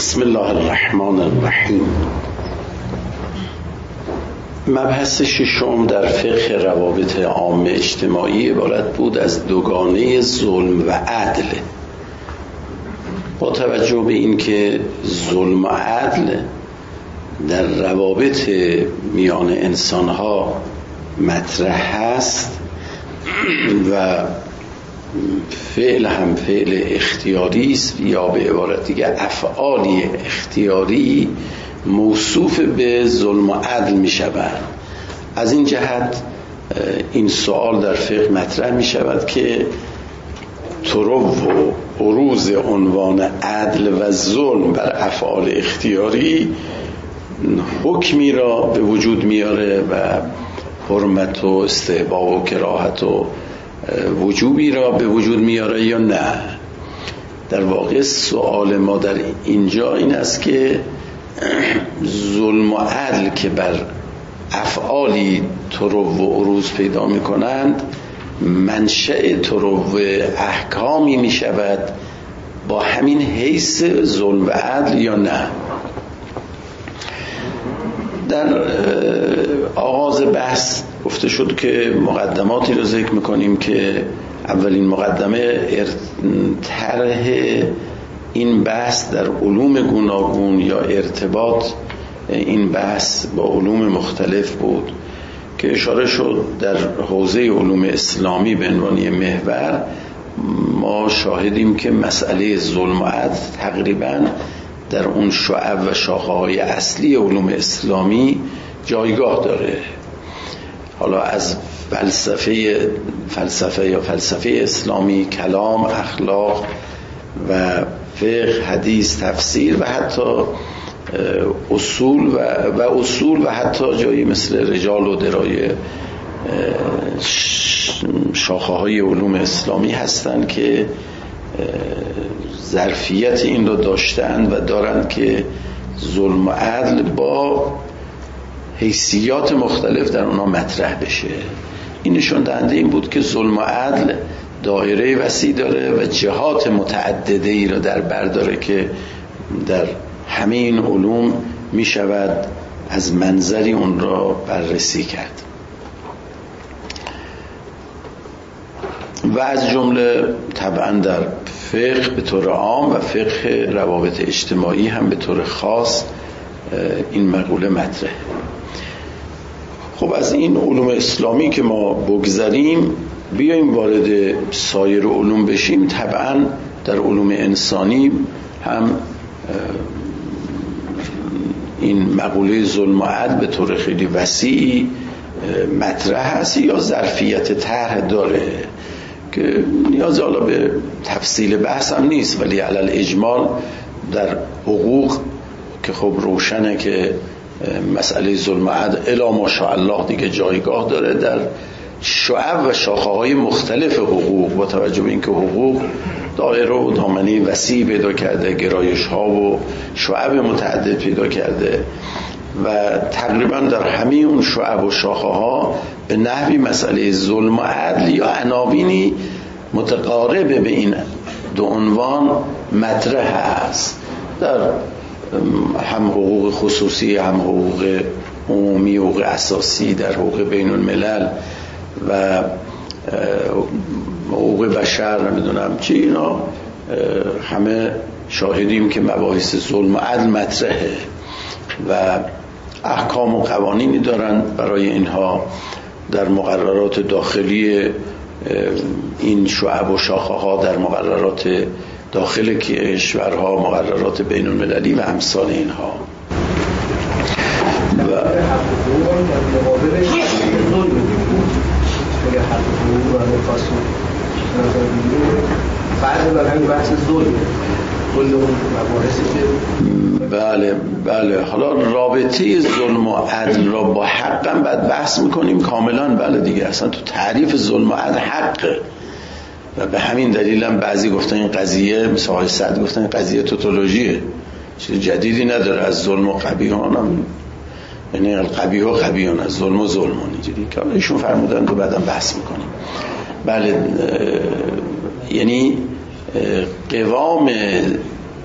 بسم الله الرحمن الرحیم. مبحث ششم در فقه روابط عامه اجتماعی عبارت بود از دوگانه ظلم و عدل. با توجه به اینکه ظلم و عدل در روابط میان انسانها مطرح هست و فعل هم فعل اختیاری است، یا به عبارت دیگه افعالی اختیاری موصوف به ظلم و عدل می شود. از این جهت این سوال در فقه مطرح می شود که طرو و عروض عنوان عدل و ظلم بر افعال اختیاری حکمی را به وجود میاره و حرمت و استحباب و کراهت و وجوبی را به وجود میاره یا نه. در واقع سوال ما در اینجا این است که ظلم و عدل که بر افعالی طرو و عروض پیدا میکنند منشأ طرو احکامی میشود با همین حیث ظلم و عدل یا نه. در آغاز بحث گفته شد که مقدماتی رو ذکر میکنیم که اولین مقدمه طرح این بحث در علوم گوناگون یا ارتباط این بحث با علوم مختلف بود که اشاره شد در حوزه علوم اسلامی به عنوان محور ما شاهدیم که مسئله ظلم و عدل تقریباً در اون شعب و شاخه‌های اصلی علوم اسلامی جایگاه داره. حالا از فلسفه اسلامی، کلام، اخلاق و فقه، حدیث، تفسیر و حتی اصول و حتی جایی مثل رجال و درایه شاخه‌های علوم اسلامی هستند که ظرفیت این رو داشتند و دارند که ظلم و عدل با حیثیات مختلف در اونا مطرح بشه. این نشون دهنده این بود که ظلم و عدل دایره وسیع داره و جهات متعدده ای رو در بر داره که در همه این علوم می شود از منظری اون را بررسی کرد. و از جمله طبعا در فقه به طور عام و فقه روابط اجتماعی هم به طور خاص این مقوله مطرحه. خب از این علوم اسلامی که ما بگذریم بیاییم وارد سایر علوم بشیم. طبعا در علوم انسانی هم این مقوله ظلم و عدل به طور خیلی وسیعی مطرح هست یا ظرفیت طرح داره که نیاز حالا به تفصیل بحث هم نیست، ولی علل اجمال در حقوق که خب روشنه که مسئله ظلم و عدل الا ماشاءالله دیگه جایگاه داره. در شعب و شاخه‌های مختلف حقوق با توجه به اینکه حقوق دایره و دامنه وسیع پیدا کرده، گرایش‌ها و شعب متعدد پیدا کرده و تقریبا در همه اون شعب و شاخه‌ها به نحوی مسئله ظلم و عدل یا عناوینی متقارب به این دو عنوان مطرح است. در هم حقوق خصوصی، هم حقوق عمومی، حقوق اساسی، در حقوق بین الملل و حقوق بشر، نمیدونم چی، اینا همه شاهدیم که مباحث ظلم و عدل مطرحه و احکام و قوانینی دارن برای اینها. در مقررات داخلی این شعب و شاخه ها، در مقررات داخل کشورها، مقررات بین المللی و امثال اینها. بله حالا رابطه ظلم و عدل را با حقم بعد بحث میکنیم کاملا. بله دیگه اصلا تو تعریف ظلم و عدل حقه و به همین دلیل هم بعضی گفتن این قضیه، مثل آقای سعد گفتن این قضیه توتولوژیه، چیز جدیدی نداره. از ظلم و قبیحان هم، یعنی القبیح و قبیحان، از ظلم و ظلمان، اینجوری که ایشون فرمودن تو بعدم بحث میکنیم. بله یعنی قوام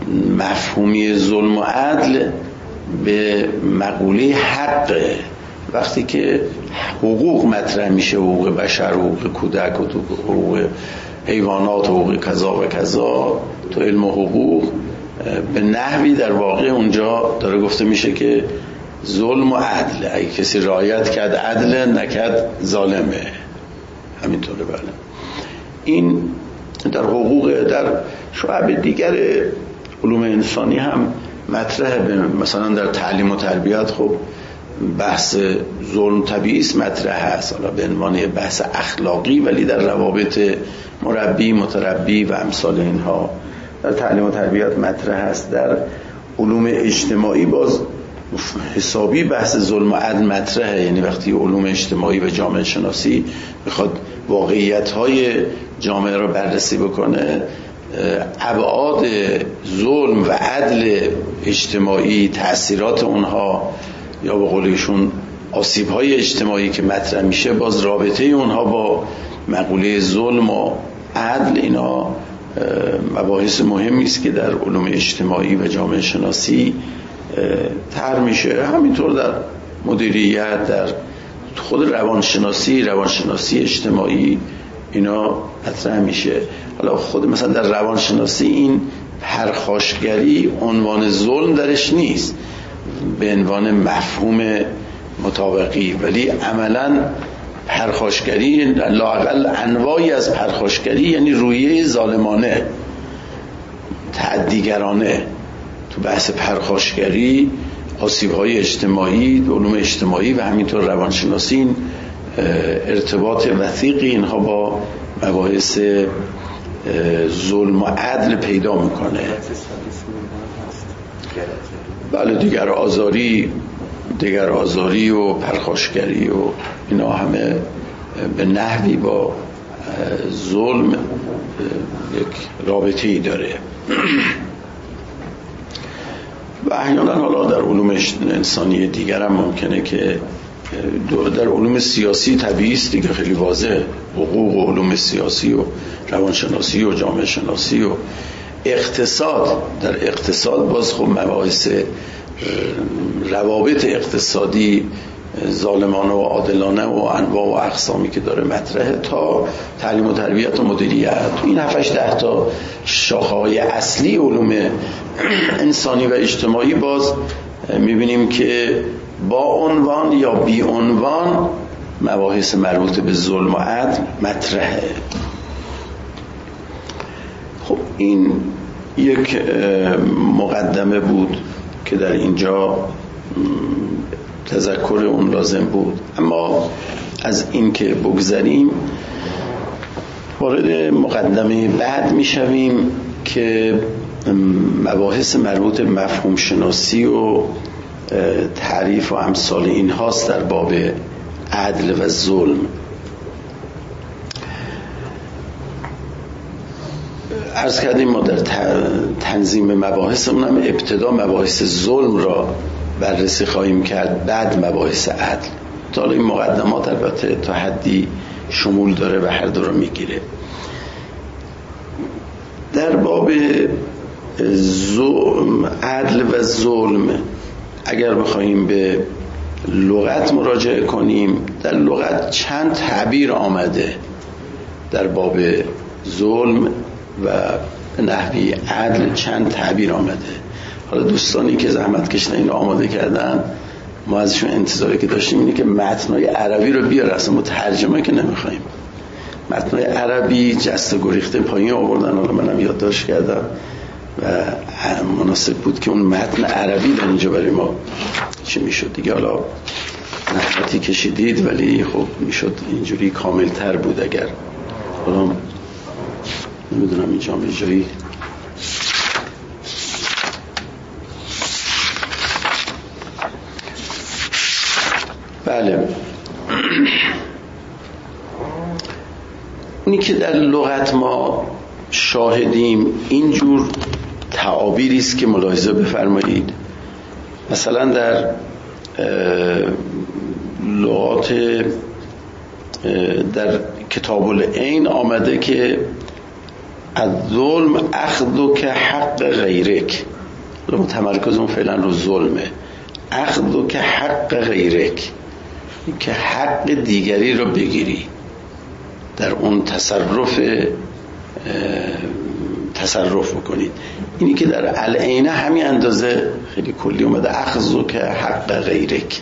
مفهومی ظلم و عدل به مقوله حقه. وقتی که حقوق مطرح میشه، حقوق بشر، حقوق کودک، حقوق حیوانات، حقوق کذا و کذا، تو علم حقوق به نحوی در واقع اونجا داره گفته میشه که ظلم و عدل، اگه کسی رعایت کرد عدل، نکرد ظالمه. همینطوره. بله، این در حقوق، در شعب دیگر علوم انسانی هم مطرحه. مثلا در تعلیم و تربیت خب بحث ظلم طبیعی است، مطرح هست، حالا به عنوان بحث اخلاقی، ولی در روابط مربی متربی و امثال اینها در تعلیم و تربیت مطرح هست. در علوم اجتماعی باز حسابی بحث ظلم و عدل مطرحه. یعنی وقتی علوم اجتماعی و جامعه شناسی میخواد واقعیت‌های جامعه رو بررسی بکنه، ابعاد ظلم و عدل اجتماعی، تأثیرات اونها، یا به قولشون آسیب‌های اجتماعی که مطرح میشه، باز رابطه اونها با مقوله ظلم و عدل، اینا مباحث مهمی است که در علوم اجتماعی و جامعه شناسی طرح میشه. همینطور در مدیریت، در خود روانشناسی اجتماعی اینا مطرح میشه. حالا خود مثلا در روانشناسی این پرخاشگری عنوان ظلم درش نیست به عنوان مفهوم مطابقی، ولی عملا پرخاشگری، لااقل انواعی از پرخاشگری، یعنی رویه ظالمانه، تعدیگرانه. تو بحث پرخاشگری، آسیب‌های اجتماعی، علوم اجتماعی و همینطور روانشناسی ارتباط وثیقی اینها با مباحث ظلم و عدل پیدا میکنه. بله، دیگر آزاری و پرخاشگری و اینا همه به نحوی با ظلم یک رابطه‌ای داره. و احیانا حالا در علوم انسانی دیگر هم ممکنه که در علوم سیاسی طبیعی است دیگه، خیلی واضح، حقوق و علوم سیاسی و روانشناسی و جامعه شناسی و اقتصاد. در اقتصاد باز خب مباحث روابط اقتصادی ظالمانه و عادلانه و انواع و اقسامی که داره مطرحه، تا تعلیم و تربیت و مدیریت. این 7-8 تا شاخه‌های اصلی علوم انسانی و اجتماعی باز میبینیم که با عنوان یا بی عنوان مباحث مربوط به ظلم و عدل مطرحه. خب این یک مقدمه بود که در اینجا تذکر اون لازم بود. اما از این که بگذریم، وارد مقدمه بعد میشویم که مباحث مربوط به مفهوم شناسی و تعریف و امثال این هاست در باب عدل و ظلم. عرض کردیم ما در تنظیم مباحثمون هم ابتدا مباحث ظلم را بررسی خواهیم کرد، بعد مباحث عدل. تا این مقدمات البته تا حدی شمول داره و هر دو رو میگیره. در باب عدل و ظلم اگر بخوایم به لغت مراجعه کنیم، در لغت چند تعبیر آمده در باب ظلم و نحوی عدل، چند تعبیر آمده. حالا دوستانی که زحمت کشیدن اینو آماده کردن، ما ازشون انتظاری که داشتیم اینه که متنای عربی رو بیاره، اصلا ما ترجمه که نمیخوایم. متنای عربی جست گریخته پایین آوردن، حالا منم یادداشت کردم و مناسب بود که اون متن عربی در اینجا برای ما چی میشد دیگه. حالا زحمتی کشیدید ولی خب میشد اینجوری کاملتر بود. اگر حالا نمیدونم اینجا به جایی بله اونی که در لغت ما شاهدیم اینجور تعابیری است که ملاحظه بفرمایید. مثلا در لغات در کتاب العین آمده که الظلم اخذ که حق غیرک، تمرکزمون فعلا رو ظلمه. اخذ که حق غیرک، که حق دیگری رو بگیری، در اون تصرف بکنید. اینی که در العینه همین اندازه خیلی کلی اومده، اخذ که حق غیرک.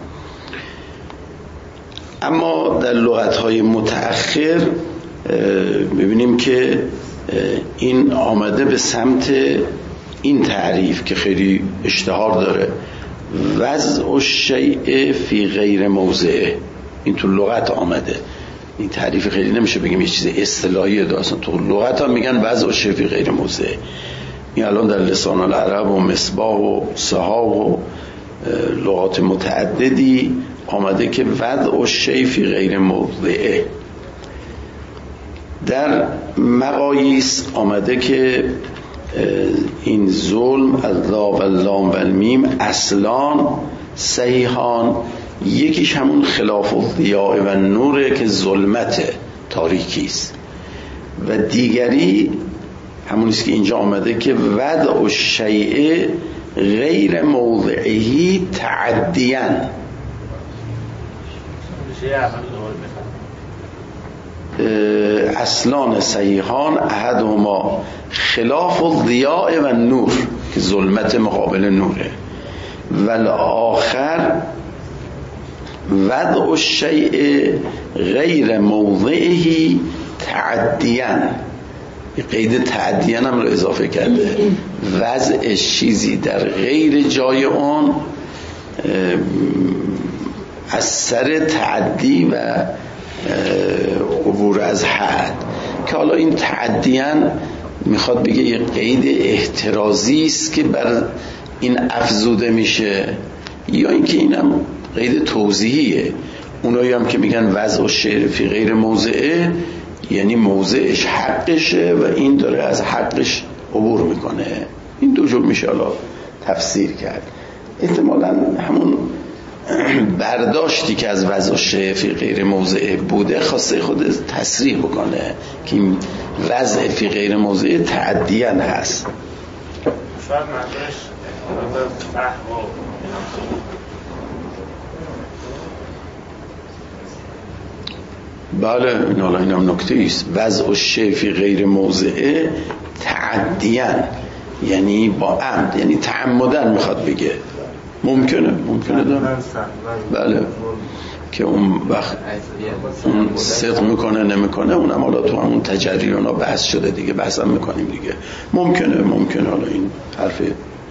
اما در لغت‌های متأخر ببینیم که این آمده به سمت این تعریف که خیلی اشتهار داره، وضع الشیء فی غیر موضعه. این تو لغت آمده، این تعریف خیلی نمیشه بگیم یه چیز اصطلاحیه، اصلا تو لغت ها میگن وضع الشیء فی غیر موضعه. این الان در لسان العرب و مصباح و صحاح و لغات متعددی آمده که وضع الشیء فی غیر موضعه. در مقاییس آمده که این ظلم اللا و اللام و المیم اصلان صحیحان، یکیش همون خلاف الضیاء و نوره که ظلمت تاریکی است، و دیگری همونیست که اینجا آمده که وضع الشیء غیر موضعه تعدیاً. اصلان صحیحان احدهما خلاف الضیاء و نور که ظلمت مقابل نوره، والآخر وضع الشیء غیر موضعه تعدیاً. قید تعدیاً هم رو اضافه کرده، وضع چیزی در غیر جای اون از سر تعدی و عبور از حد، که حالا این تعدیاً میخواد بگه یه قید احترازی است که بر این افزوده میشه، یا اینکه اینم قید توضیحیه. اونایی هم که میگن وضع الشیء فی غیر موضعه یعنی موضعش حقشه و این داره از حقش عبور میکنه. این دو جور میشه حالا تفسیر کرد. احتمالاً همون برداشتی که از وضع الشیء فی غیر موضعه بوده خواسته خود تصریح بکنه که این وضع فی غیر موضعه تعدیاً هست. شاید منظورش بله، این هم نکته ایست. وضع الشیء فی غیر موضعه تعدیاً یعنی با عمد، یعنی تعمدن میخواد بگه. ممکنه داره، بله، که اون وقت اون صدق میکنه نمیکنه، اونم حالا تو همون تجریان ها بحث شده دیگه، بحث هم میکنیم دیگه. ممکنه حالا این حرف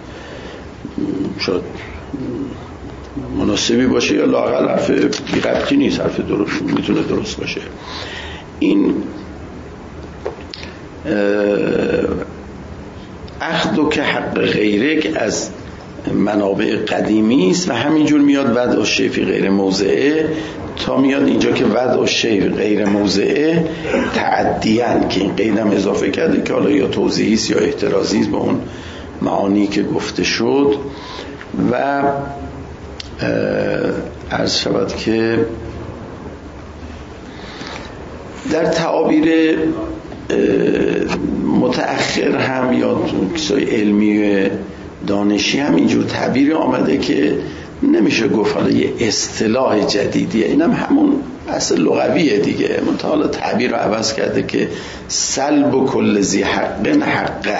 شاید مناسبی باشه یا لااقل حرف بی ربطی نیست، حرف درست میتونه درست باشه. این اخذ که حق غیرک از منابع قدیمی است و همینجور میاد وضع الشیء فی غیر موضعه تا میاد اینجا که وضع الشیء غیر موضعه تعدیاً، که این قیدم اضافه کرده که حالا یا توضیحی است یا احترازی است به اون معانی که گفته شد. و عرض شود که در تعابیر متأخر هم یا کسای علمی دانشی هم اینجور تعبیر آمده که نمیشه گفت حالا یه اصطلاح جدیدیه، اینم همون اصل لغویه دیگه، منتها تعبیر رو عوض کرده که سلب و کل ذی حق حقه،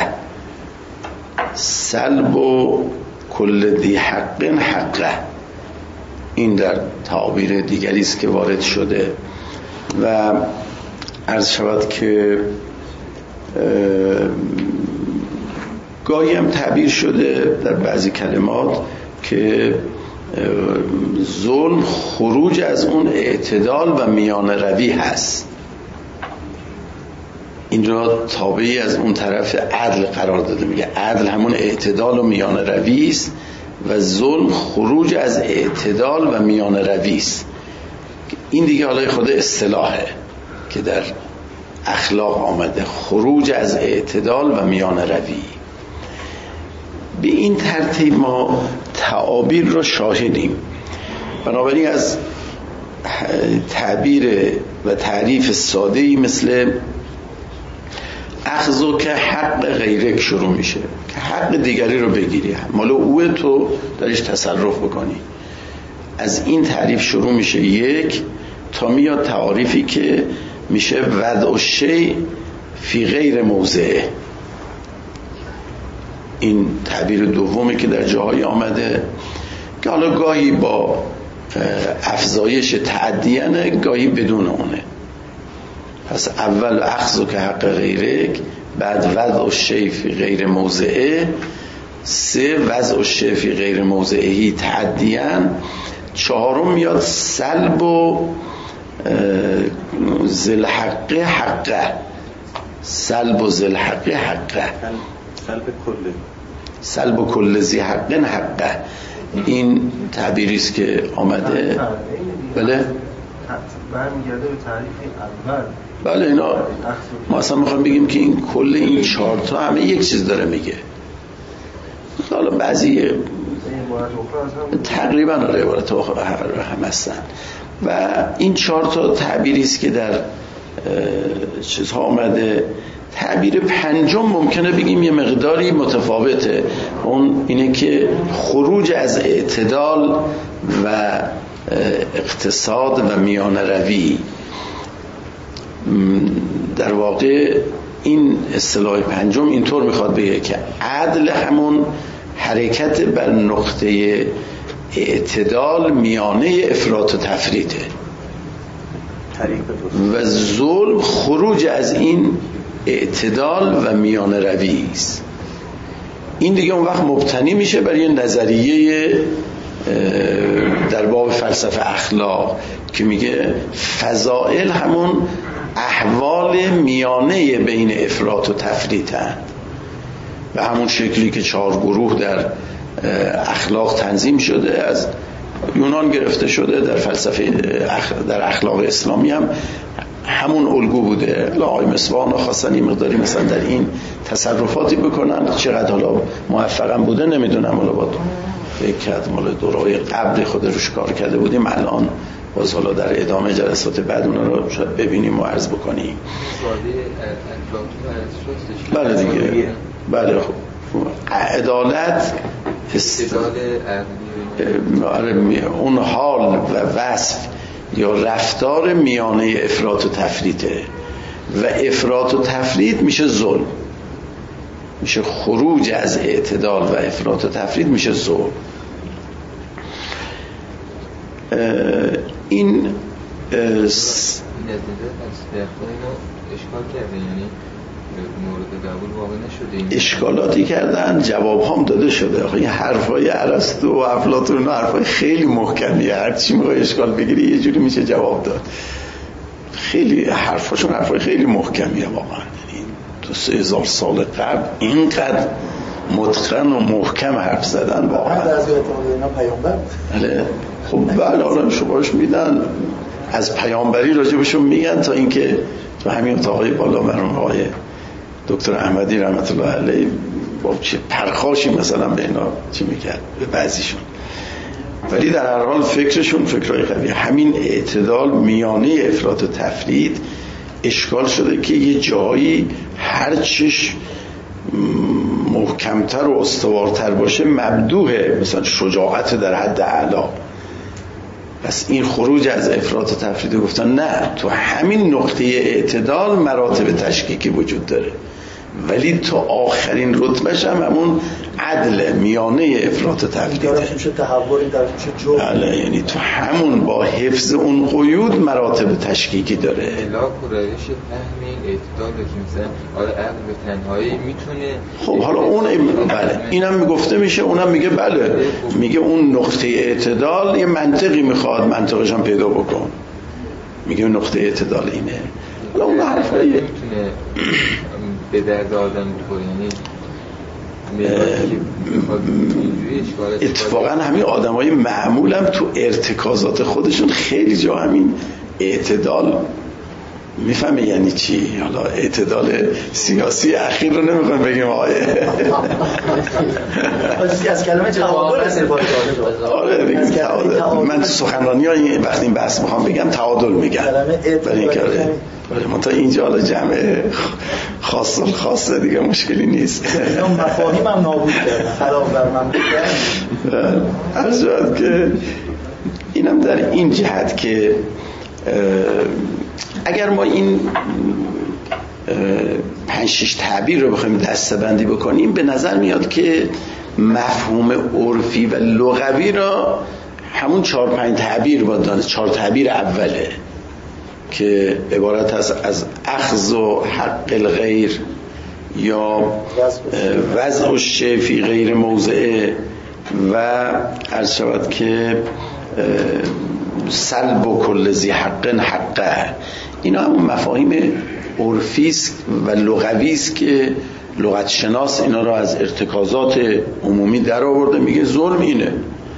سلب و کل ذی حق حقه. این در تعبیر دیگری است که وارد شده. و عرض شود که گاهی هم تعبیر شده در بعضی کلمات که ظلم خروج از اون اعتدال و میان روی هست، این را تابعی از اون طرف عدل قرار داده. میگه عدل همون اعتدال و میان روی است و ظلم خروج از اعتدال و میان روی است. این دیگه حالا خود اصطلاحه که در اخلاق آمده، خروج از اعتدال و میان روی. به این ترتیب ما تعابیر رو شاهدیم. بنابراین از تعبیر و تعریف ساده‌ای مثل اخذو که حق غیرک شروع میشه که حق دیگری رو بگیری، مال اوه تو داریش تصرف بکنی. از این تعریف شروع میشه یک تا میاد تعریفی که میشه وضع شیء فی غیر موضعه. این تعبیر دومی که در جاهای آمده که حالا گاهی با افزایش تعدیانه گاهی بدون اونه. پس اول اخذو که حق غیرک، بعد وضع شیء فی غیر موضعه، سه وضع شیء فی غیر موضعهی تعدیان، چهارم میاد سلب و ذل حقه حقه، سلب و ذل حقه حقه، سلب و کل ذی حقه حقه. این تعبیری است که آمده. بله برمیگرده به تعریف اول. بله اینا ما اصلا میخوایم بگیم که این کل این چهار تا همه یک چیز داره میگه. حالا بعضی تقریبا عبارت هم هستن و این چهار تا تعبیری است که در چیزها آمده. تعبیر پنجم ممکنه بگیم یه مقداری متفاوته، اون اینه که خروج از اعتدال و اقتصاد و میانه روی. در واقع این اصطلاح پنجم اینطور میخواد بگه که عدل همون حرکت بر نقطه اعتدال میانه افراط و تفریطه و ظلم خروج از این اعتدال و میانه روی است. این دیگه اون وقت مبتنی میشه بر یه نظریه در باب فلسفه اخلاق که میگه فضائل همون احوال میانه بین افراط و تفریطن، به همون شکلی که 4 گروه در اخلاق تنظیم شده، از یونان گرفته شده، در فلسفه در اخلاق اسلامی هم همون الگو بوده. آقای مصباح خواستن این مقداری مثلا در این تصرفاتی بکنن، چقدر حالا موفقم بوده نمیدونم، حالا با فکر کرد مال دورهای قبل خود روش کار کرده بودیم، الان باز حالا در ادامه جلسات بعد اونا رو شاید ببینیم و عرض بکنیم. بله دیگه، بله خب عدالت اون حال و وصف یا رفتار میانه افراط و تفریطه و افراط و تفریط میشه ظلم، میشه خروج از اعتدال و افراط و تفریط میشه ظلم. این اشکالاتی کردن، جواب هم داده شده. آخه این حرفای ارسطو و افلاطون حرفای خیلی محکمیه، هر چی میخوای اشکال بگیری یه جوری میشه جواب داد. خیلی حرفاشون حرفای خیلی محکمیه واقعا. تو 3000 سال قبل اینقدر متقن و محکم حرف زدن واقعا. از اینا پیامبر. بله خب بله حالا شباش میدن، از پیامبری راجبشون میگن تا اینکه تو همین اتاقای بالا مرحوم آقای دکتر احمدی رحمت الله علیه با چه پرخاشی مثلا به اینا چی میکرد به بعضیشون، ولی در هر حال فکرشون فکرهای قویه. همین اعتدال میانه افراط و تفریط اشکال شده که یه جایی هر چیش محکمتر و استوارتر باشه مبدوحه، مثلا شجاعت در حد اعلا. پس این خروج از افراط و تفریط گفتن نه، تو همین نقطه اعتدال مراتب تشکیکی وجود داره، ولی تو آخرین رتبهش هم همون عدل میانه افراط و تفریطه. این میشه تحول، این طرف میشه جو. بله یعنی تو همون با حفظ اون قیود مراتب تشکیکی داره. الا کرایش فهمین اعتدال که مثلا عقل به تنهایی میتونه. خب حالا اون بله اینم میگفته میشه، اونم میگه بله، میگه اون نقطه اعتدال یه منطقی میخواد، منطقش هم پیدا بکن. میگه نقطه اعتدال اینه. حالا اون حرفایی میتونه به درد آدم بخوره، یعنی اتفاقا همین آدمای معمول هم تو ارتکازات خودشون خیلی جا همین اعتدال میفهمی یعنی چی؟ حالا اعتدال سیاسی اخیر رو نمیخوایم بگیم از کلمه تعادل استفاده کرده. آره بگیم تعادل. من سخنرانی ها وقتی این بحث میخوام بگم تعادل میگم، برای این کاره منتها اینجا حالا جمع خاصه دیگه مشکلی نیست. مفاهیم هم نابود کردن، خلاف بر من بودن. عرض شد که اینم در این جهت که اگر ما این 5-6 تعبیر رو بخوایم دسته‌بندی بکنیم، به نظر میاد که مفهوم عرفی و لغوی را همون 4-5 تعبیر با دانست. 4 تعبیر اوله که عبارت است از اخذ و حق الغیر یا وضع الشیء فی غیر موضعه و عرض شود که سلب و کل ذی حق حقه. اینا هم مفاهیم عرفی است و لغوی است که لغت شناس اینا را از ارتکازات عمومی در آورده. میگه ظلم اینه.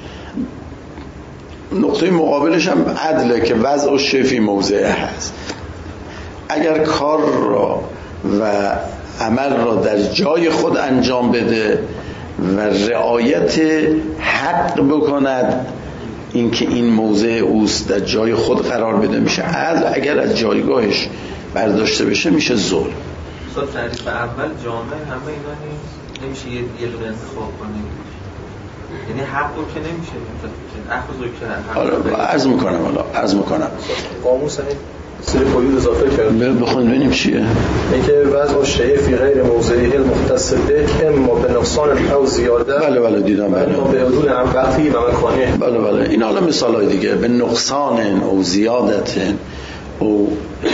نقطه مقابلش هم عدله که وضع الشیء فی موضعه هست. اگر کار را و عمل را در جای خود انجام بده و رعایت حق بکند، اینکه این موضع اوست در جای خود قرار بده میشه عدل. اگر از جایگاهش برداشته بشه میشه ظلم. صد تعریف اول جامعه همه اینا نیست، نمیشه یه دونه انتخاب کنیم، یعنی حق رو که نمیشه اخذ رو که عرض میکنم قاموس همین سری قیود اضافه کرد. بخون ببینیم چیه. اینکه وضع الشیء فی غیر موضعه المختص به اما به نقصان او زیاده. بله دیدم. بله به حدود هم وقتی و مکانه. بله این حالا مثالای دیگه به نقصان او زیادت او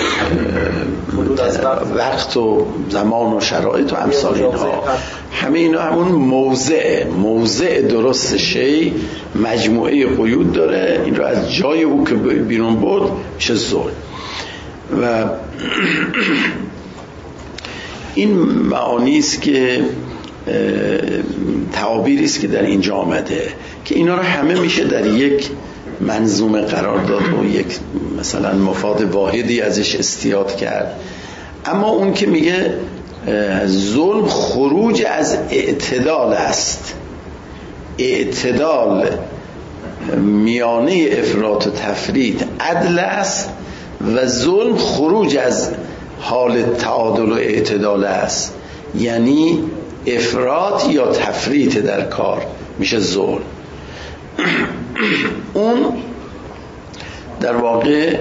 وقت و زمان و شرایط و امثال اینها، همه اینا همون موضع درست شی مجموعه قیود داره. این رو از جای او که بیرون برد میشه ظلم. و این معانی است که تعابیری است که در اینجا آمده که اینا رو همه میشه در یک منظومه قرار داد و یک مثلا مفاد واحدی ازش استیاد کرد. اما اون که میگه ظلم خروج از اعتدال است، اعتدال میانه افراط و تفریط عدل است و ظلم خروج از حال تعادل و اعتدال است، یعنی افراط یا تفریط در کار میشه ظلم. اون در واقع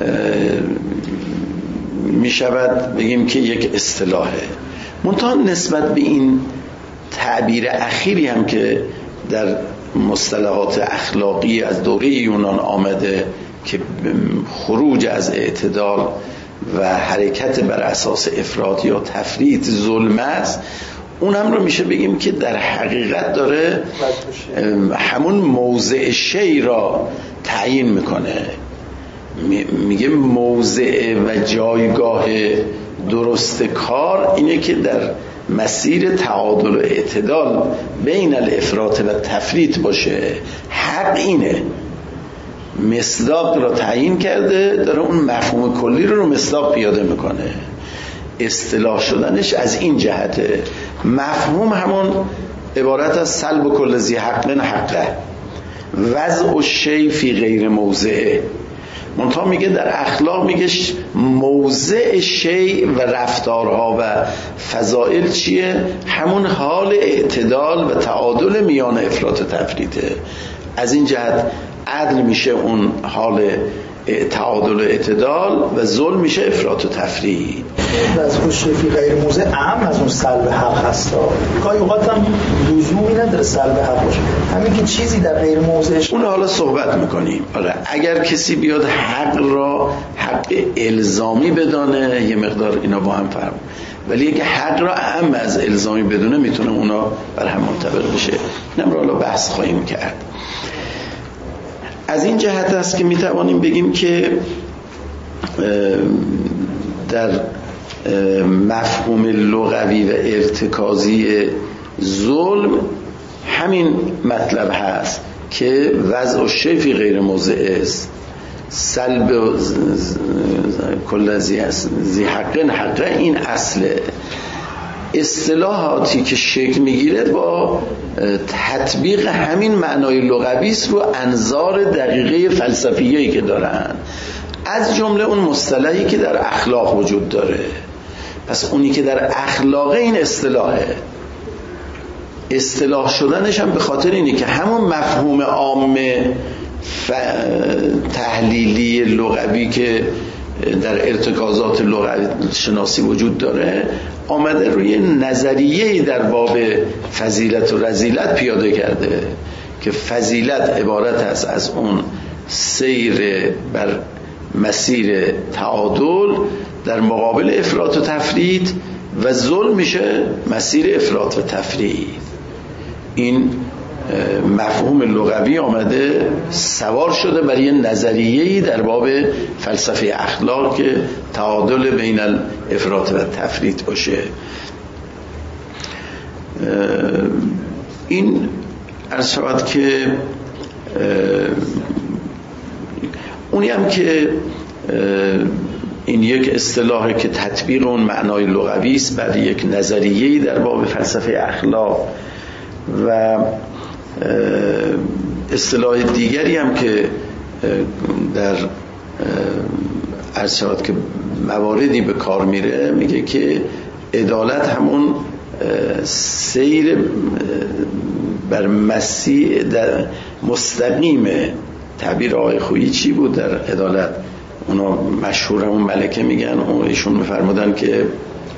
میشود بگیم که یک اصطلاحه. منتها نسبت به این تعبیر اخیری هم که در مصطلحات اخلاقی از دوره یونان آمده که خروج از اعتدال و حرکت بر اساس افراط یا تفریط ظلم است، اونم رو میشه بگیم که در حقیقت داره همون موضع شی را تعیین میکنه. میگه موضع و جایگاه درست کار اینه که در مسیر تعادل و اعتدال بین الافراط و تفریط باشه. حق اینه، مصداق را تعیین کرده، داره اون مفهوم کلی رو مصداق پیاده میکنه. اصطلاح شدنش از این جهته. مفهوم همون عبارت از سلب کل ذی حق حقه، وضع الشیء فی غیر موضعه. منتها میگه در اخلاق میگه موضع شیء و رفتارها و فضائل چیه؟ همون حال اعتدال و تعادل میان افراط و تفریطه. از این جهت عدل میشه اون حال تعادل و اعتدال و ظلم میشه افراط و تفریط. از الشیء فی غیر موضع اهم از اون سلب حق هستا. گاهی اوقات هم لزومی نداره سلب حق باشه، همین که چیزی در غیر موضعش. اون حالا صحبت میکنیم. حالا اگر کسی بیاد حق را حق الزامی بدانه، یه مقدار اینا با هم فرق، ولی اگه حق را اهم از الزامی بدونه میتونه اونا بر هم منطبق بشه. اینم رو حالا بحث خواهیم کرد. از این جهت است که میتوانیم بگیم که در مفهوم لغوی و ارتکازی ظلم همین مطلب هست که وضع الشیء فی غیر موضع است سلب کل ذی حقن حقه این اصله. اصطلاحاتی که شکل میگیره با تطبیق همین معنای لغوی است رو انظار دقیقه فلسفیایی که دارن، از جمله اون مصطلحی که در اخلاق وجود داره. پس اونی که در اخلاق این اصطلاحه، اصطلاح شدنش هم به خاطر اینه که همون مفهوم عام تحلیلی لغوی که در ارتکازات لغت شناسی وجود داره آمده روی نظریه‌ای در باب فضیلت و رذیلت پیاده کرده که فضیلت عبارت است از اون سیر بر مسیر تعادل در مقابل افراط و تفرید، و ظلم میشه مسیر افراط و تفرید. این مفهوم لغوی آمده سوار شده برای یه نظریه‌ای در باب فلسفه اخلاق که تعادل بین الافراط و تفرید باشه. این عرض شود که اونی هم که این یک اصطلاحی که تطبیق اون معنای لغوی است برای یک نظریه‌ای در باب فلسفه اخلاق، و اصطلاح دیگری هم که در عرض شود که مواردی به کار میره، میگه که عدالت همون سیر بر مسیر در مستقیم. تعبیر آقای خویی چی بود در عدالت؟ اونا مشهور همون ملکه میگن، ایشون میفرمودن که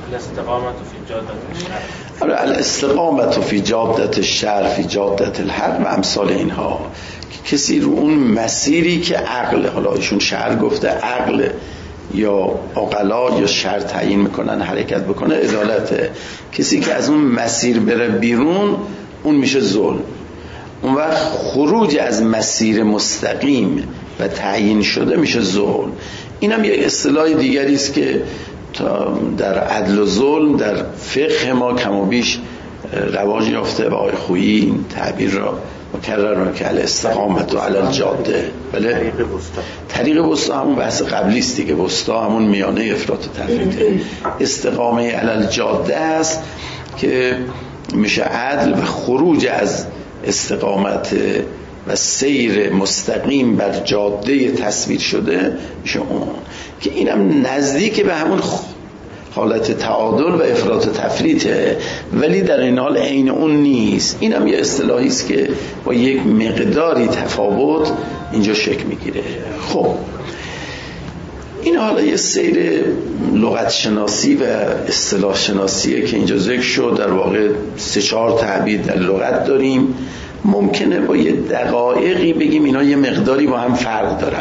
الاستقامت فی جادت الشرع فی جادت الحق و امثال اینها، که کسی رو اون مسیری که عقل، حالا ایشون شرع گفته، عقل یا عقلا یا شرع تعیین میکنن حرکت بکنه عدالته. کسی که از اون مسیر بره بیرون اون میشه ظلم. اون وقت خروج از مسیر مستقیم و تعیین شده میشه ظلم. این هم یک اصطلاح دیگری است که در عدل و ظلم در فقه ما کم و بیش رواج یافته و آقای خویی این تعبیر را مکرر که الاستقامت و علی الجاده. بله، طریق وسطا همون بحث قبلی است دیگه. وسطا همون میانه افراط و تفرید. استقامه علی الجاده است که میشه عدل و خروج از استقامت و سیر مستقیم بر جاده تصویر شده میشه اون، که اینم نزدیک به همون حالت تعادل و افراط و تفریطه، ولی در این حال عین اون نیست. اینم یه اصطلاحی است که با یک مقداری تفاوت اینجا شکل میگیره. خب این حالا یه سیر لغت شناسی و اصطلاح شناسیه که اینجا ذکر شد. در واقع 3-4 تعبیر در لغت داریم. ممکنه با یه دقایقی بگیم اینا یه مقداری با هم فرق دارن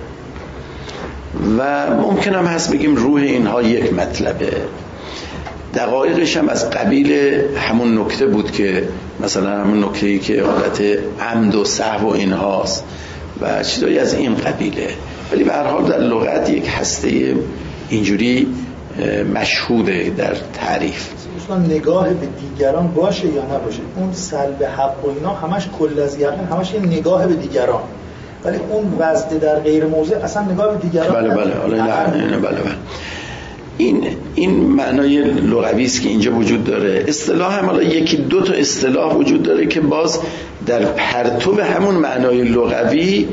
و ممکن هم هست بگیم روح اینها یک مطلبه. دقایقش هم از قبیل همون نکته بود که مثلا همون نکته‌ای که حالت عمد و سهو و اینهاست و چیزایی از این قبیله، ولی به هر حال در لغت یک هسته اینجوری مشهوده در تعریف. نگاه به دیگران باشه یا نباشه، اون سلب حق و اینا همش کل از یقین، همش یه نگاه به دیگران، ولی اون وزد در غیر موضع اصلا نگاه به دیگران. بله. این معنای لغوی است که اینجا وجود داره. اصطلاح هم حالا 1-2 تا اصطلاح وجود داره که باز در پرتو همون معنای لغوی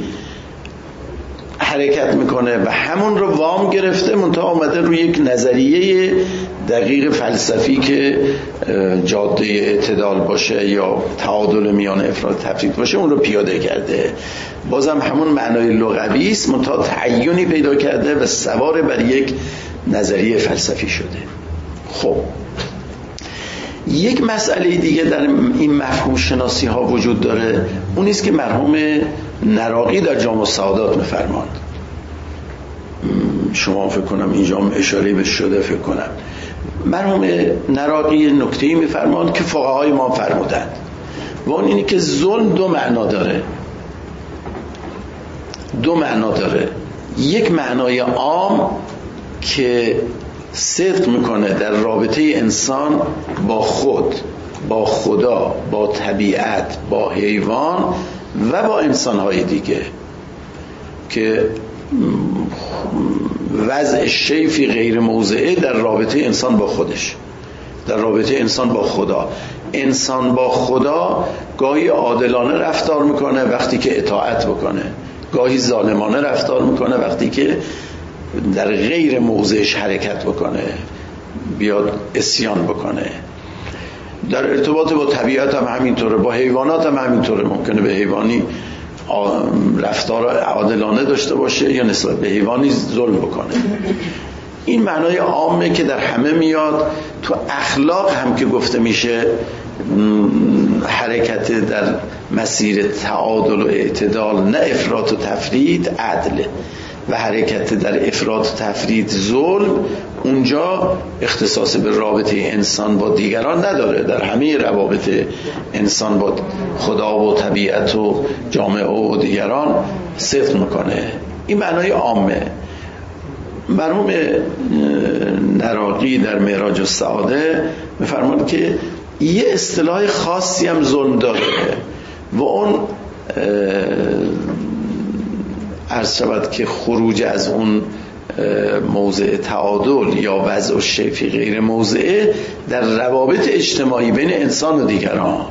حرکت میکنه و همون رو وام گرفته، منتها آمده روی یک نظریه دقیق فلسفی که جاده اعتدال باشه یا تعادل میان افراط و تفریط باشه اون رو پیاده کرده. بازم همون معنای لغوی است، منتها تعیینی پیدا کرده و سوار بر یک نظریه فلسفی شده. خب یک مسئله دیگه در این مفهوم شناسی ها وجود داره، اون است که مرحوم نراقی در جامع السعادات می‌فرماند. شما فکر کنم اینجا اشاره به شده. فکر کنم مرحوم نراقی نکته‌ای می‌فرماند که فقهای ما فرمودند و اون اینه که ظلم 2 معنا داره. 2 معنا داره. یک معنای عام که صدق میکنه در رابطه انسان با خود، با خدا، با طبیعت، با حیوان و با انسانهای دیگه، که وضع شیء فی غیر موضعه در رابطه انسان با خودش، در رابطه انسان با خدا. انسان با خدا گاهی عادلانه رفتار میکنه وقتی که اطاعت بکنه، گاهی ظالمانه رفتار میکنه وقتی که در غیر موضعش حرکت بکنه، بیاد عصیان بکنه. در ارتباط با طبیعت هم همینطوره، با حیوانات هم همینطوره. ممکنه به حیوانی رفتار عادلانه داشته باشه یا نسبت به حیوانی ظلم بکنه. این معنای عامه که در همه میاد. تو اخلاق هم که گفته میشه حرکت در مسیر تعادل و اعتدال، نه افراط و تفرید، عدل، و حرکت در افراط و تفرید، ظلم، اونجا اختصاص به رابطه انسان با دیگران نداره، در همه روابط انسان با خدا و طبیعت و جامعه و دیگران صدق میکنه. این معنای عامه. مرحوم نراقی در معراج السعاده میفرماد که یه اصطلاح خاصی هم ظلم داره و اون عرض شود که خروج از اون موضع تعادل یا وضع الشیء فی غیر موضعه در روابط اجتماعی بین انسان و دیگران.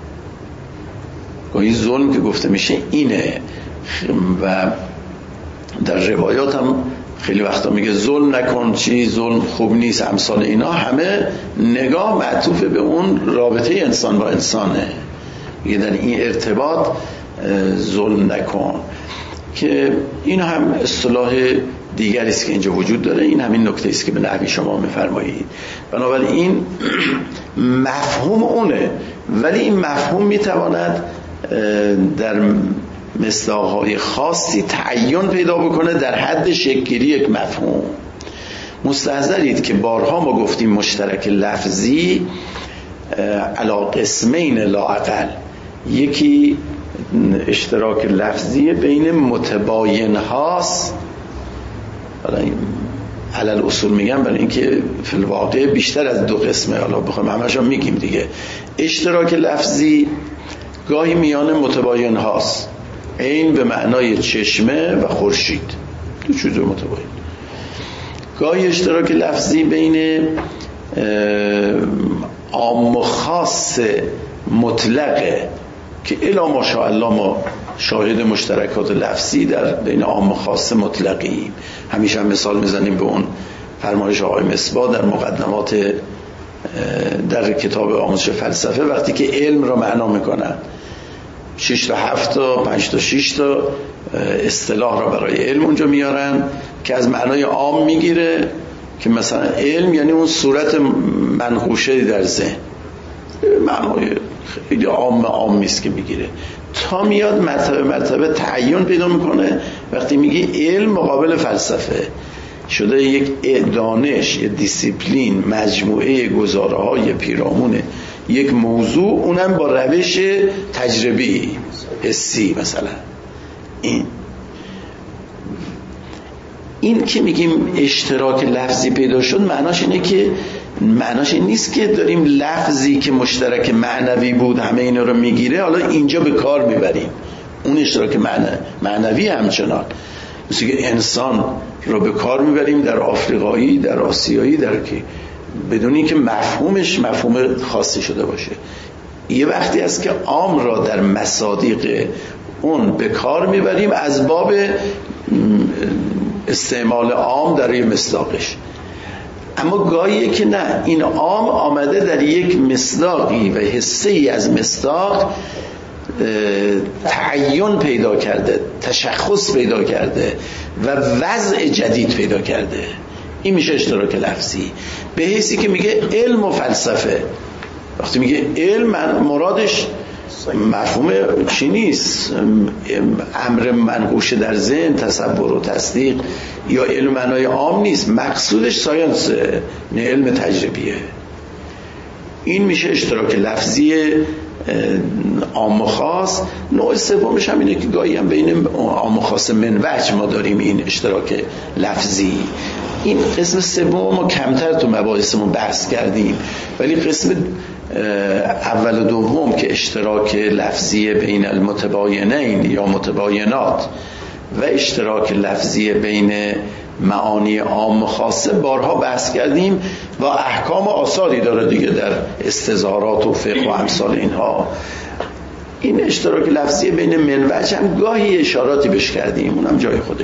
گاهی ظلم که گفته میشه اینه. و در روایات هم خیلی وقتا میگه ظلم نکن، چی ظلم خوب نیست، امثال اینا همه نگاه معطوف به اون رابطه انسان با انسانه. میگه در این ارتباط ظلم نکن، که این هم اصطلاح دیگری است که اینجا وجود داره. این همین نکته است که به نحوی شما میفرمایید. بنابراین مفهوم اونه، ولی این مفهوم میتواند در مصداق‌های خاصی تعین پیدا بکنه در حد شکل‌گیری یک مفهوم. مستحضرید که بارها ما گفتیم مشترک لفظی علی قسمین لا اقل. یکی اشتراک لفظی بین متباین هاست، علل اصول میگم برای اینکه فی الواقع بیشتر از دو قسمه، حالا بخوام همشون میگیم دیگه. اشتراک لفظی گاهی میان متباین هاست، عین به معنای چشمه و خورشید، دو چیز متباین. گاهی اشتراک لفظی بین عام و خاص مطلقه که الی ماشاءالله ما شاهد مشترکات لفظی در بین عام و خاص مطلقیم. همیشه هم مثال میزنیم به اون فرمایش آقای مصباح در مقدمات در کتاب آموزش فلسفه، وقتی که علم را معنا میکنن 6 تا 7 تا 5 تا 6 تا اصطلاح را برای علم اونجا میارن که از معنای عام میگیره، که مثلا علم یعنی اون صورت منقوشه در ذهن، معنای خیلی عام نیست که میگیره، تا میاد مرتبه تعین پیدا میکنه وقتی میگه علم مقابل فلسفه، شده یک دانش، یک دیسیپلین، مجموعه گزاره‌های پیرامون یک موضوع، اونم با روش تجربی حسی. مثلا این که میگیم اشتراک لفظی پیدا شد، معناش این نیست که داریم لفظی که مشترک معنوی بود همه اینا رو میگیره حالا اینجا به کار میبریم. اون اشتراک معنوی همچنان، مثل که انسان رو به کار میبریم در آفریقایی، در آسیایی، در که بدون اینکه مفهومش مفهوم خاصی شده باشه. یه وقتی هست که عام را در مصادیق اون به کار میبریم از باب استعمال عام در یه مصداقش، اما گاهیه که نه، این عام آمده در یک مصداقی و حصه‌ای از مصداق تعین پیدا کرده، تشخص پیدا کرده و وضع جدید پیدا کرده. این میشه اشتراک لفظی. به حیثی که میگه علم و فلسفه، وقتی میگه علم مرادش مفهوم چی نیست، امر منقوش در ذهن، تصور و تصدیق، یا علم معنای عام نیست، مقصودش ساینس، نه علم تجربیه. این میشه اشتراک لفظی عام و خاص. نوع سومش هم اینه که گاهی هم بین عام و خاص من وجه ما داریم این اشتراک لفظی. این قسم سوم ما کمتر تو مباحثمون بحث کردیم، ولی قسم اول و دوم که اشتراک لفظی بین المتباینین یا متباینات و اشتراک لفظی بین معانی عام و خاصه بارها بحث کردیم و احکام آثاری داره دیگه در استظهارات و فقه و امثال اینها. این اشتراک لفظی بین منوج هم گاهی اشاراتی بهش کردیم، اونم جای خودش.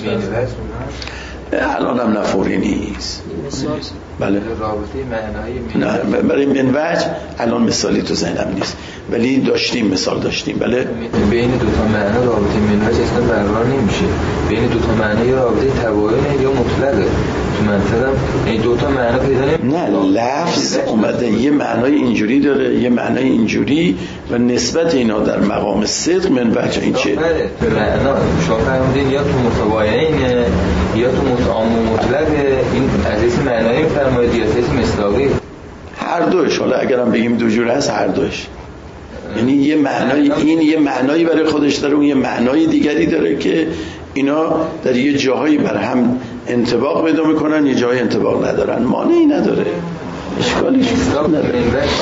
الان هم نفوری نیست. بله. نه برای منوج الان مثالی تو ذهنم نیست، ولی مثال داشتیم. بله. بین دو تا معنا رابطه منوج اصلا برقرار نمیشه. بین دو تا معنا یا رابطه تباینه یا مطلقه. تو منطقم این دو تا معنا پیدا نه، لفظ اومده یه معنای اینجوری داره یه معنای اینجوری و نسبت اینا در مقام صدق منوج این چه؟ معنا شما فهمیدین یا تو متباینه یا تو متعام و مطلقه. این از این معنای میفرمایید یا از مصداقی؟ هر دوش. حالا اگرم بگیم دو جور هست هر دوش. یعنی یه معنای این یه معنایی برای خودش داره، اون یه معنای دیگری داره که اینا در یه جاهایی بر هم انطباق پیدا میکنن، یه جایی انطباق ندارن. مانعی نداره، اشکالی نداره.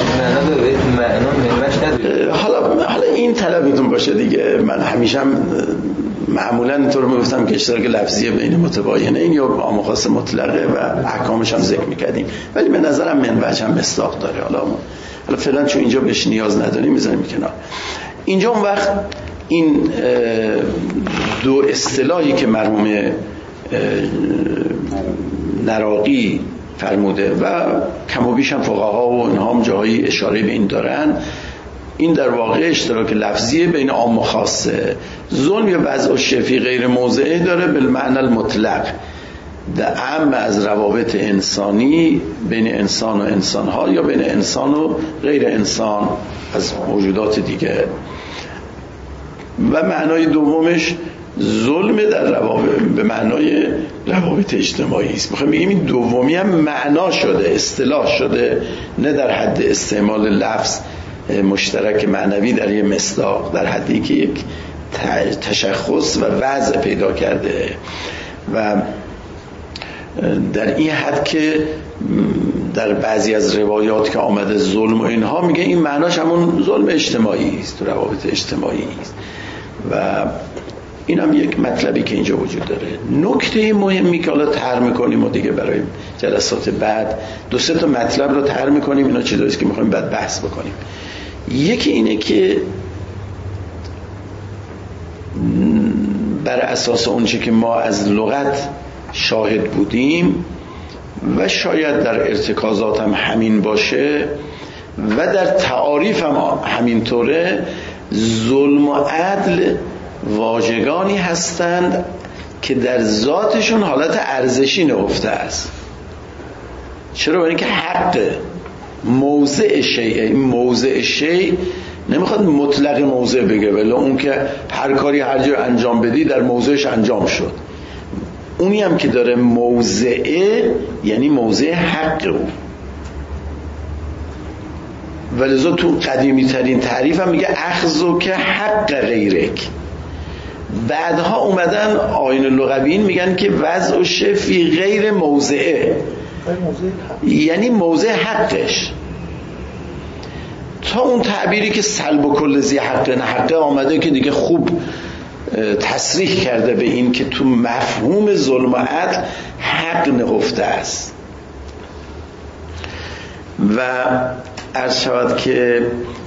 حالا این طلبتون باشه دیگه. من همیشه معمولا اینطور میگفتم که اشتراک لفظی بین متباینه این یا عام و خاص مطلقه و احکامش هم ذکر میکردیم، ولی به نظرم منوج هم مصداق داره. حالا فعلا چون اینجا بهش نیاز نداریم میذاریم کنار. اینجا اون وقت این دو اصطلاحی که مرحوم نراقی فرموده و کم و بیش هم فقها و اینها هم جاهای اشاره به این دارن، این در واقع اشتراک لفظی بین عام و خاصه. ظلم یا وضع و شفی غیر موضعی داره بالمعنی المطلق، در اعم از روابط انسانی بین انسان و انسانها یا بین انسان و غیر انسان از موجودات دیگه. و معنای دومش ظلم در روابط به معنای روابط اجتماعی است. میخوام بگیم این دومی هم معنا شده، اصطلاح شده، نه در حد استعمال لفظ مشترک معنوی در یه مصداق، در حدی که یک تشخص و وضع پیدا کرده و در این حد که در بعضی از روایات که آمده ظلم و اینها میگه این معناش همون ظلم اجتماعی است، تو روابط اجتماعی است. و این هم یک مطلبی که اینجا وجود داره. نکته مهمی که حالا طرح میکنیم و دیگه برای جلسات بعد دو سه تا مطلب رو طرح میکنیم، اینا چیزاییست که میخوایم بعد بحث بکنیم. یکی اینه که بر اساس اونچه که ما از لغت شاهد بودیم و شاید در ارتکازات هم همین باشه و در تعاریف هم همینطوره، ظلم و عدل واژگانی هستند که در ذاتشون حالت ارزشی نهفته است. چرا؟ برای اینکه حق موضع شیء، این موضع شیء نمیخواد مطلق موضع بگه، ولی اون که هر کاری هر جا انجام بدی در موضعش انجام شد. اونی هم که داره موضعه یعنی موضع حق او. ولذا تو قدیمی ترین تعریف هم میگه اخذو که حق غیرک. بعدها اومدن آیین لغویین میگن که وضع و شفی غیر موضعه، یعنی موضع حقش. تا اون تعبیری که سلب و کل زی حق نه حقه آمده که دیگه خوب تصریح کرده به این که تو مفهوم ظلم و عدل حق نهفته است. و عرض شود که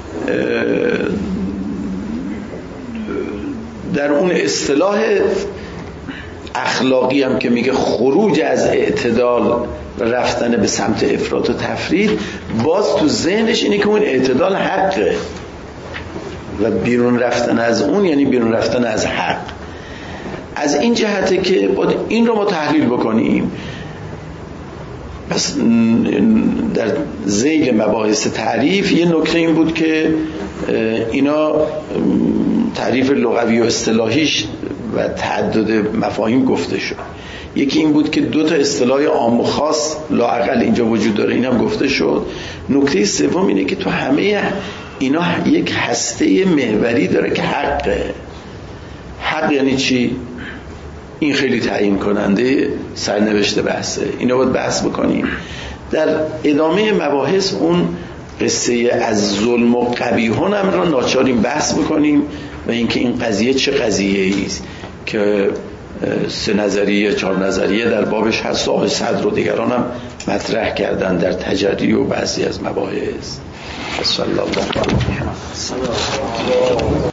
در اون اصطلاح اخلاقی هم که میگه خروج از اعتدال و رفتن به سمت افراط و تفرید، باز تو ذهنش اینه که اون اعتدال حقه و بیرون رفتن از اون یعنی بیرون رفتن از حق. از این جهته که باید این رو ما تحلیل بکنیم. پس در ذیل مباحث تعریف یه نکته این بود که اینا تعریف لغوی و اصطلاحیش و تعدد مفاهیم گفته شد. یکی این بود که دو تا اصطلاح عام و خاص لااقل اینجا وجود داره، این هم گفته شد. نکته سوم اینه که تو همه اینا یک هسته محوری داره که حقه. حق یعنی چی؟ این خیلی تعیین کننده سرنوشت بحثه، اینا باید بحث بکنیم. در ادامه مباحث اون قصه از ظلم و قبیحون هم را ناچاریم بحث بکنیم و اینکه این قضیه چه قضیه ایست که 3 نظریه 4 نظریه در بابش هست. آقای صدر و دیگران هم مطرح کردن در تجری و بعضی از مباحث. صلی الله علیه و سلم.